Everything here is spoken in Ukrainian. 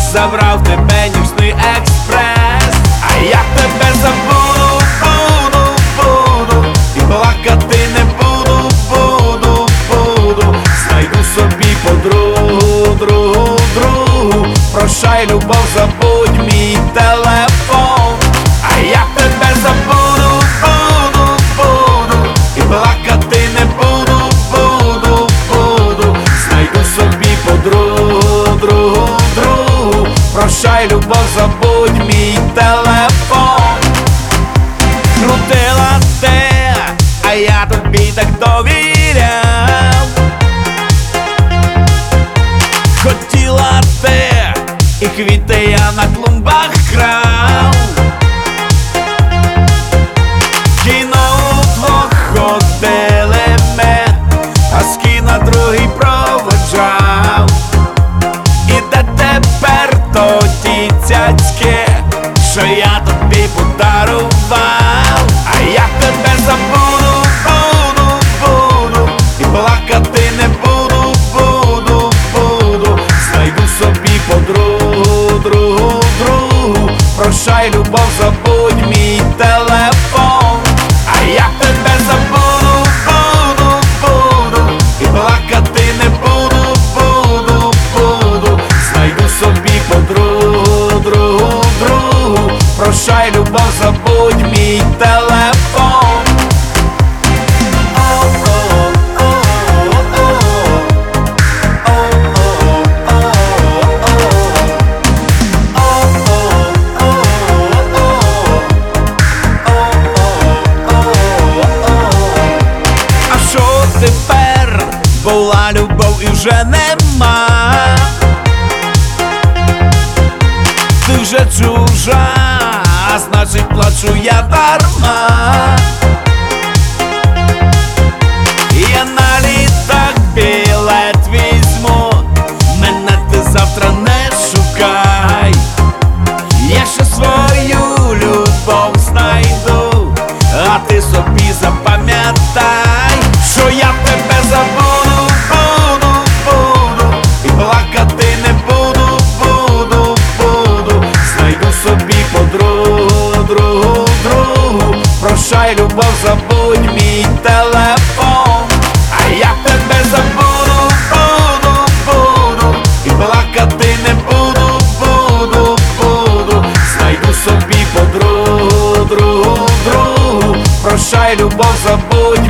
забрав тебе Нічний експрес. А я тебе забуду, буду, і плакати не буду, знайду собі подругу, другу. Прощай, любов, забудь мій телефон. А я тебе забуду, і плакати не буду, знайду собі подругу, другу. Прощай, любов, забудь мій телефон. Крутила те, а я тобі так довіряв. Хотіла те, і квіти я на клумбах крав. Кіно удвох ходили ми, а з кіно другий проводжав. І де тепер тоді цяцьки, що я тобі подарував? А я тебе забуду, і плакати не буду, знайду собі подругу, другу. Прощай, любов, забудь мій телефон. А я тебе забуду, і плакати не буду, знайду собі подругу, другу. Прощай, любов, забудь мій телефон. Тепер була любов і вже нема. Ти вже чужа, а значить плачу я дарма. Я на літак білет візьму, мене ти завтра не шукай. Я ще свою любов знайду, а ти собі запам'ятай, що я тебе забуду, і плакати не буду, знайду собі подругу, другу. Прощай, любов, забудь мій телефон. А я тебе забуду, і плакати не буду, знайду собі подругу, другу. Прощай, любов, забудь